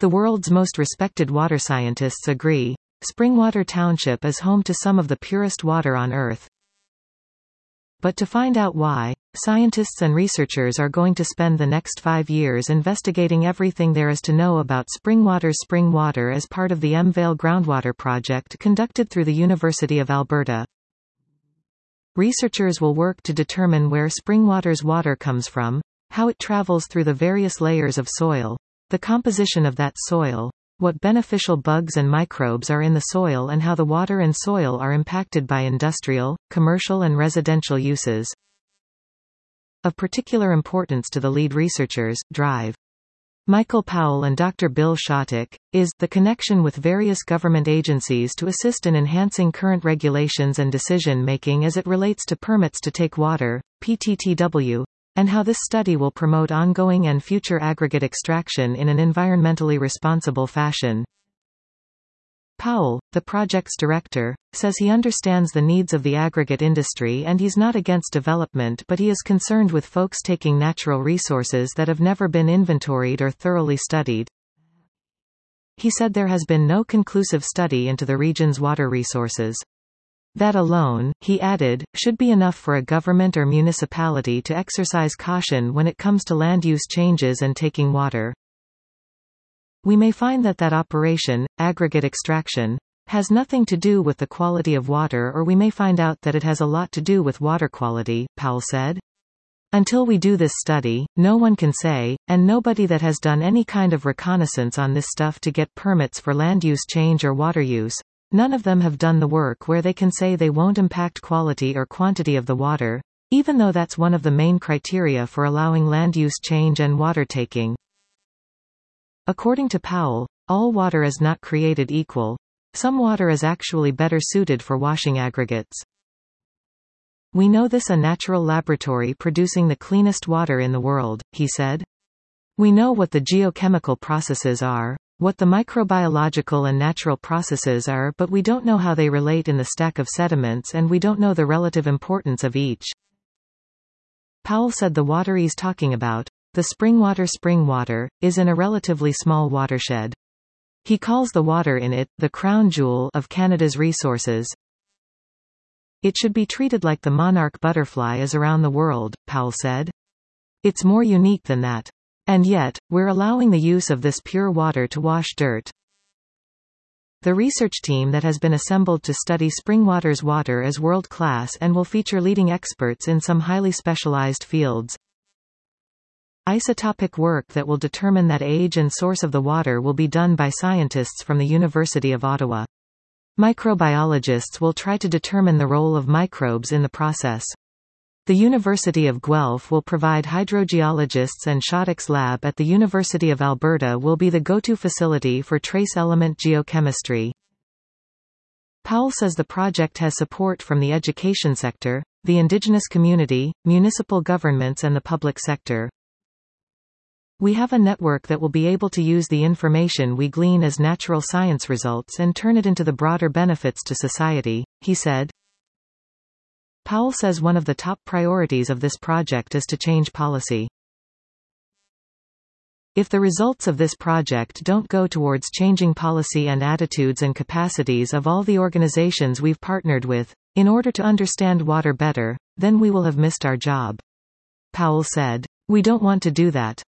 The world's most respected water scientists agree. Springwater Township is home to some of the purest water on Earth. But to find out why, scientists and researchers are going to spend the next 5 years investigating everything there is to know about Springwater's spring water as part of the M-Vale Groundwater Project conducted through the University of Alberta. Researchers will work to determine where Springwater's water comes from, how it travels through the various layers of soil, the composition of that soil, what beneficial bugs and microbes are in the soil, and how the water and soil are impacted by industrial, commercial and residential uses. Of particular importance to the lead researchers, DRIVE. Michael Powell and Dr. Bill Shottick, is the connection with various government agencies to assist in enhancing current regulations and decision-making as it relates to permits to take water, PTTW, and how this study will promote ongoing and future aggregate extraction in an environmentally responsible fashion. Powell, the project's director, says he understands the needs of the aggregate industry and he's not against development, but he is concerned with folks taking natural resources that have never been inventoried or thoroughly studied. He said there has been no conclusive study into the region's water resources. That alone, he added, should be enough for a government or municipality to exercise caution when it comes to land use changes and taking water. We may find that operation, aggregate extraction, has nothing to do with the quality of water, or we may find out that it has a lot to do with water quality, Powell said. Until we do this study, no one can say, and nobody that has done any kind of reconnaissance on this stuff to get permits for land use change or water use, none of them have done the work where they can say they won't impact quality or quantity of the water, even though that's one of the main criteria for allowing land use change and water taking. According to Powell, all water is not created equal. Some water is actually better suited for washing aggregates. We know this a natural laboratory producing the cleanest water in the world, he said. We know what the geochemical processes are, what the microbiological and natural processes are, but we don't know how they relate in the stack of sediments, and we don't know the relative importance of each. Powell said the water he's talking about, the spring water, is in a relatively small watershed. He calls the water in it, the crown jewel of Canada's resources. It should be treated like the monarch butterfly is around the world, Powell said. It's more unique than that. And yet, we're allowing the use of this pure water to wash dirt. The research team that has been assembled to study Springwater's water is world-class and will feature leading experts in some highly specialized fields. Isotopic work that will determine that age and source of the water will be done by scientists from the University of Ottawa. Microbiologists will try to determine the role of microbes in the process. The University of Guelph will provide hydrogeologists, and Shottick's lab at the University of Alberta will be the go-to facility for trace element geochemistry. Powell says the project has support from the education sector, the Indigenous community, municipal governments and the public sector. We have a network that will be able to use the information we glean as natural science results and turn it into the broader benefits to society, he said. Powell says one of the top priorities of this project is to change policy. If the results of this project don't go towards changing policy and attitudes and capacities of all the organizations we've partnered with, in order to understand water better, then we will have missed our job. Powell said. We don't want to do that.